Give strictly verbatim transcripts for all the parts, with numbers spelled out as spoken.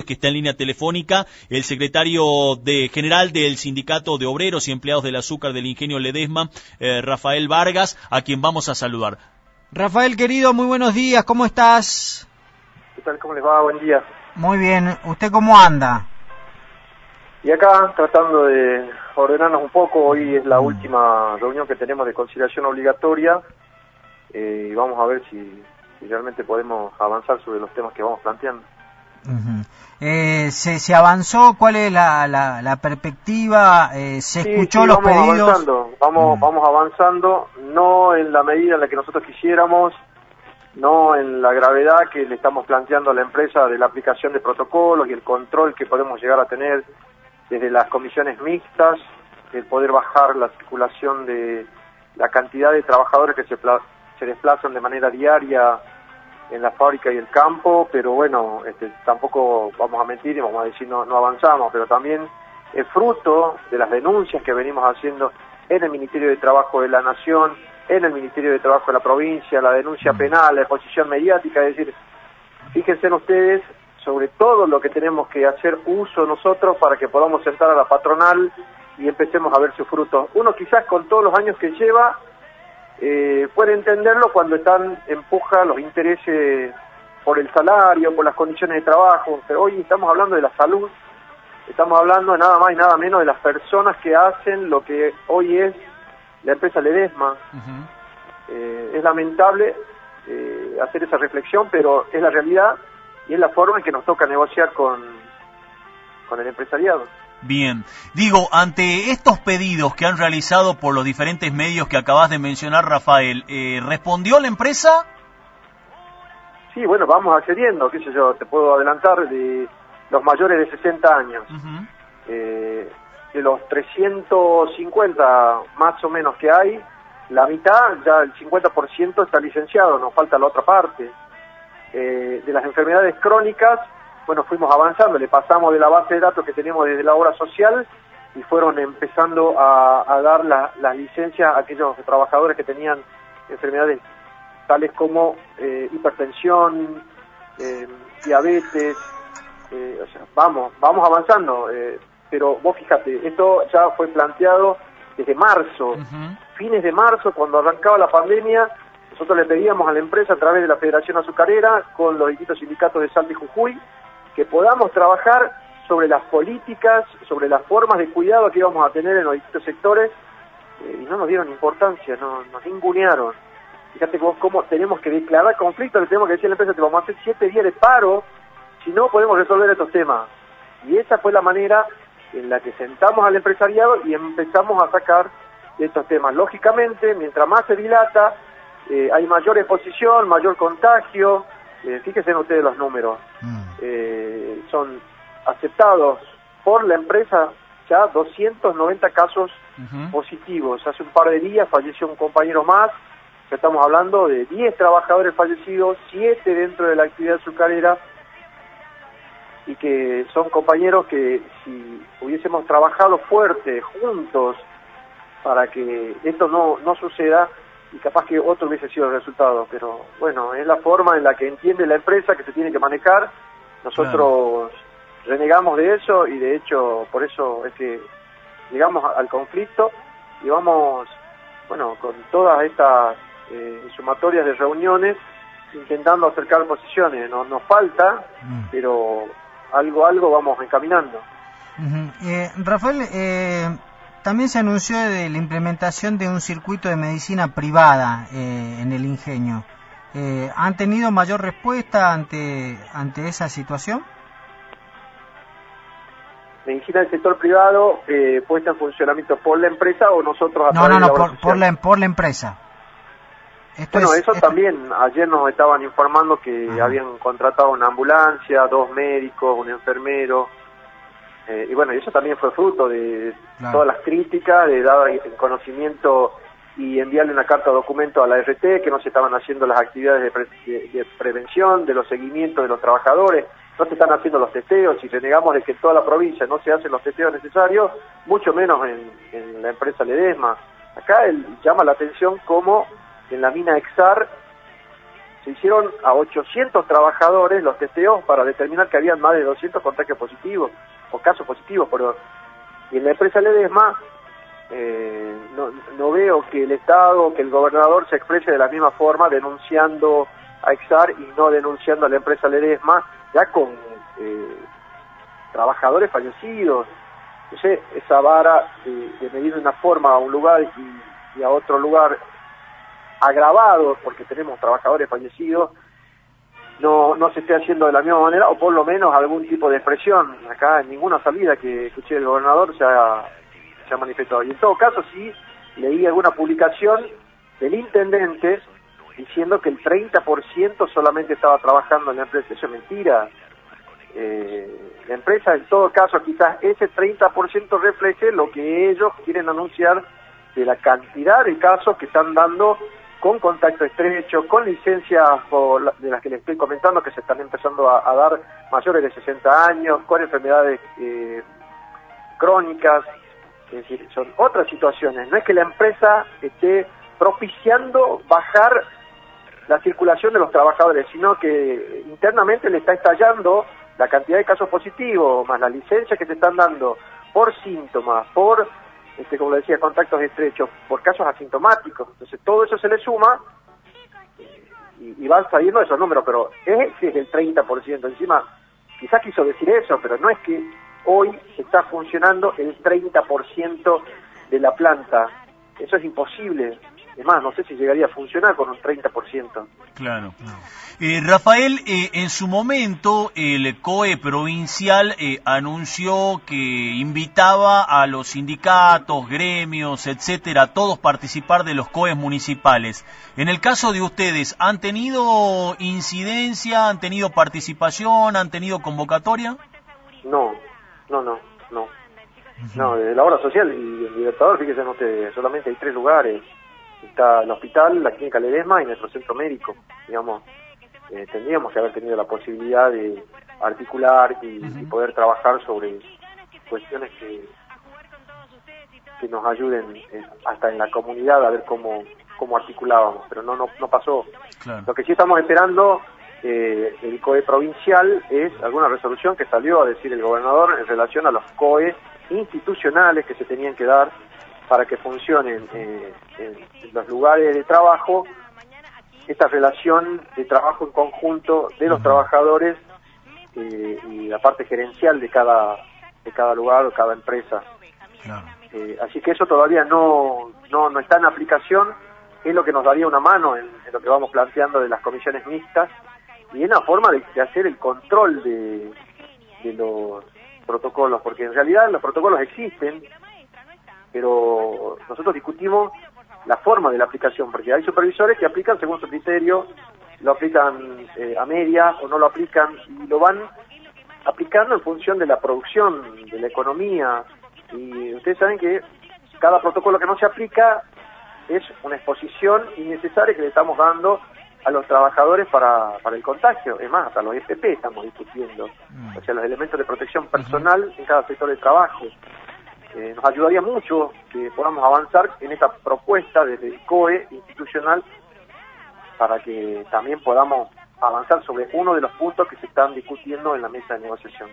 Que está en línea telefónica el secretario de general del Sindicato de Obreros y Empleados del Azúcar del Ingenio Ledesma, eh, Rafael Vargas, a quien vamos a saludar. Rafael, querido, muy buenos días, ¿cómo estás? ¿Qué tal? ¿Cómo les va? Buen día. Muy bien, ¿usted cómo anda? Y acá, tratando de ordenarnos un poco, hoy es la mm. última reunión que tenemos de conciliación obligatoria, eh, y vamos a ver si, si realmente podemos avanzar sobre los temas que vamos planteando. Uh-huh. eh, ¿se, ¿Se avanzó? ¿Cuál es la, la, la perspectiva? Eh, ¿Se sí, escuchó sí, los vamos pedidos? Avanzando, vamos, uh-huh. vamos avanzando, no en la medida en la que nosotros quisiéramos, no en la gravedad que le estamos planteando a la empresa de la aplicación de protocolos y el control que podemos llegar a tener desde las comisiones mixtas, el poder bajar la circulación de la cantidad de trabajadores que se, pla- se desplazan de manera diaria en la fábrica y el campo, pero bueno, este, tampoco vamos a mentir y vamos a decir no, no avanzamos, pero también es fruto de las denuncias que venimos haciendo en el Ministerio de Trabajo de la Nación, en el Ministerio de Trabajo de la provincia, la denuncia penal, la exposición mediática, es decir, fíjense en ustedes sobre todo lo que tenemos que hacer uso nosotros para que podamos sentar a la patronal y empecemos a ver sus frutos. Uno quizás con todos los años que lleva, Eh, puede entenderlo cuando están empuja los intereses por el salario, por las condiciones de trabajo, pero hoy estamos hablando de la salud, estamos hablando de nada más y nada menos de las personas que hacen lo que hoy es la empresa Ledesma. Uh-huh. Eh, es lamentable eh, hacer esa reflexión, pero es la realidad y es la forma en que nos toca negociar con, con el empresariado. Bien, digo, ante estos pedidos que han realizado por los diferentes medios que acabas de mencionar, Rafael, eh, ¿respondió la empresa? Sí, bueno, vamos accediendo, qué sé yo, te puedo adelantar, de los mayores de sesenta años, uh-huh. eh, de los trescientos cincuenta más o menos que hay, la mitad, ya el cincuenta por ciento está licenciado, nos falta la otra parte. Eh, de las enfermedades crónicas, bueno, fuimos avanzando, le pasamos de la base de datos que teníamos desde la obra social y fueron empezando a, a dar la, las licencias a aquellos trabajadores que tenían enfermedades tales como eh, hipertensión, eh, diabetes, eh, o sea, vamos, vamos avanzando, eh, pero vos fíjate, esto ya fue planteado desde marzo, uh-huh. fines de marzo, cuando arrancaba la pandemia, nosotros le pedíamos a la empresa a través de la Federación Azucarera, con los distintos sindicatos de Salta y Jujuy, que podamos trabajar sobre las políticas, sobre las formas de cuidado que íbamos a tener en los distintos sectores, eh, y no nos dieron importancia, no, nos ningunearon. Fíjate vos cómo tenemos que declarar conflicto, le tenemos que decir a la empresa, te vamos a hacer siete días de paro, si no podemos resolver estos temas. Y esa fue la manera en la que sentamos al empresariado y empezamos a sacar estos temas. Lógicamente, mientras más se dilata, eh, hay mayor exposición, mayor contagio. Eh, fíjense en ustedes los números, mm. eh, son aceptados por la empresa ya doscientos noventa casos uh-huh. positivos. Hace un par de días falleció un compañero más, ya estamos hablando de diez trabajadores fallecidos, siete dentro de la actividad azucarera, y que son compañeros que si hubiésemos trabajado fuerte, juntos, para que esto no, no suceda, y capaz que otro hubiese sido el resultado, pero bueno, es la forma en la que entiende la empresa que se tiene que manejar. Nosotros claro. renegamos de eso y de hecho por eso es que llegamos al conflicto y vamos, bueno, con todas estas eh, sumatorias de reuniones intentando acercar posiciones. Nos, nos falta, mm. pero algo, algo vamos encaminando. Uh-huh. eh, Rafael, eh... también se anunció de la implementación de un circuito de medicina privada eh, en el ingenio. Eh, ¿Han tenido mayor respuesta ante ante esa situación? ¿Medicina del sector privado eh, puesta en funcionamiento por la empresa o nosotros a no, través no, no, de la por, por, la, por la empresa? Esto bueno, es, eso esto... también, ayer nos estaban informando que Ajá. habían contratado una ambulancia, dos médicos, un enfermero. Eh, y bueno, eso también fue fruto de claro. todas las críticas, de dar el conocimiento y enviarle una carta de documento a la R T, que no se estaban haciendo las actividades de, pre de, de prevención, de los seguimientos de los trabajadores, no se están haciendo los testeos, y renegamos de que en toda la provincia no se hacen los testeos necesarios, mucho menos en, en la empresa Ledesma. Acá él llama la atención como en la mina Exar se hicieron a ochocientos trabajadores los testeos para determinar que habían más de doscientos contagios positivos, o casos positivos, pero y en la empresa Ledesma eh, no, no veo que el Estado, que el gobernador se exprese de la misma forma, denunciando a Exar y no denunciando a la empresa Ledesma, ya con eh, trabajadores fallecidos. No sé, esa vara de, de medir de una forma a un lugar y, y a otro lugar agravado, porque tenemos trabajadores fallecidos, no no se esté haciendo de la misma manera, o por lo menos algún tipo de expresión. Acá en ninguna salida que escuché del gobernador se ha, se ha manifestado. Y en todo caso sí leí alguna publicación del intendente diciendo que el treinta por ciento solamente estaba trabajando en la empresa. Eso es mentira. Eh, la empresa, en todo caso, quizás ese treinta por ciento refleje lo que ellos quieren anunciar de la cantidad de casos que están dando con contacto estrecho, con licencias por, de las que les estoy comentando, que se están empezando a, a dar mayores de sesenta años, con enfermedades eh, crónicas. Es decir, son otras situaciones. No es que la empresa esté propiciando bajar la circulación de los trabajadores, sino que internamente le está estallando la cantidad de casos positivos, más las licencias que se están dando por síntomas, por, este, como le decía, contactos estrechos, por casos asintomáticos. Entonces todo eso se le suma y, y van saliendo esos números, pero ese es el treinta por ciento. Encima, quizás quiso decir eso, pero no es que hoy está funcionando el treinta por ciento de la planta. Eso es imposible. Es más, no sé si llegaría a funcionar con un treinta por ciento. Claro. Eh, Rafael, eh, en su momento el C O E provincial eh, anunció que invitaba a los sindicatos, gremios, etcétera, a todos participar de los C O Es municipales. En el caso de ustedes, ¿han tenido incidencia, han tenido participación, han tenido convocatoria? No, no, no, no. No, de la obra social y el Libertador, fíjense ustedes, solamente hay tres lugares. Está el hospital, la clínica Ledesma y nuestro centro médico. Digamos, eh, tendríamos que haber tenido la posibilidad de articular y, uh-huh. y poder trabajar sobre cuestiones que que nos ayuden eh, hasta en la comunidad a ver cómo cómo articulábamos, pero no no no pasó. Claro. Lo que sí estamos esperando eh, el C O E provincial es alguna resolución que salió a decir el gobernador en relación a los C O E institucionales que se tenían que dar para que funcionen eh, en los lugares de trabajo, esta relación de trabajo en conjunto de los trabajadores eh, y la parte gerencial de cada de cada lugar o cada empresa. Claro. Eh, así que eso todavía no, no no está en aplicación, es lo que nos daría una mano en, en lo que vamos planteando de las comisiones mixtas y en una forma de, de hacer el control de, de los protocolos, porque en realidad los protocolos existen, pero nosotros discutimos la forma de la aplicación, porque hay supervisores que aplican según su criterio, lo aplican eh, a media o no lo aplican, y lo van aplicando en función de la producción, de la economía, y ustedes saben que cada protocolo que no se aplica es una exposición innecesaria que le estamos dando a los trabajadores para, para el contagio. Es más, hasta los E P P estamos discutiendo, o sea, los elementos de protección personal en cada sector de trabajo. Eh, nos ayudaría mucho que podamos avanzar en esta propuesta desde el C O E institucional para que también podamos avanzar sobre uno de los puntos que se están discutiendo en la mesa de negociación.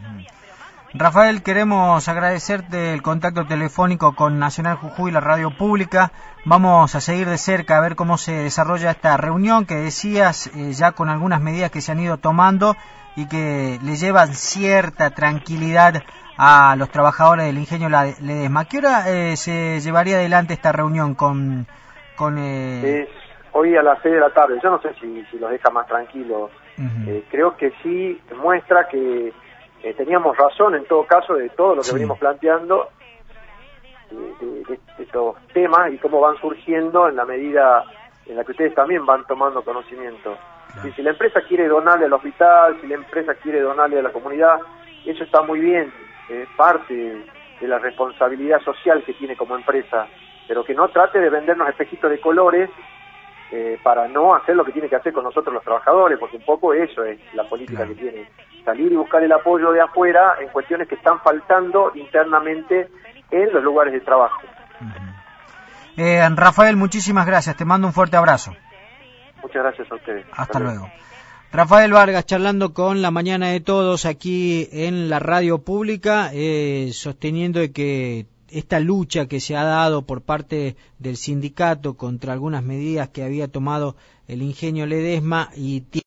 Rafael, queremos agradecerte el contacto telefónico con Nacional Jujuy, la radio pública. Vamos a seguir de cerca a ver cómo se desarrolla esta reunión que decías, eh, ya con algunas medidas que se han ido tomando y que le llevan cierta tranquilidad a los trabajadores del ingenio Ledesma. ¿A qué hora eh, se llevaría adelante esta reunión con...? con eh... Es hoy a las seis de la tarde. Yo no sé si, si los deja más tranquilos. Uh-huh. Eh, creo que sí muestra que eh, teníamos razón en todo caso de todo lo que sí. venimos planteando, de, de, de estos temas y cómo van surgiendo en la medida en la que ustedes también van tomando conocimiento. Claro. Si, si la empresa quiere donarle al hospital, si la empresa quiere donarle a la comunidad, eso está muy bien. Es parte de la responsabilidad social que tiene como empresa, pero que no trate de vendernos espejitos de colores eh, para no hacer lo que tiene que hacer con nosotros los trabajadores, porque un poco eso es la política claro. que tiene, salir y buscar el apoyo de afuera en cuestiones que están faltando internamente en los lugares de trabajo. Uh-huh. eh, Rafael, muchísimas gracias, te mando un fuerte abrazo. Muchas gracias a ustedes. Hasta, Hasta luego. luego. Rafael Vargas charlando con La Mañana de Todos aquí en la radio pública, eh, sosteniendo de que esta lucha que se ha dado por parte del sindicato contra algunas medidas que había tomado el Ingenio Ledesma y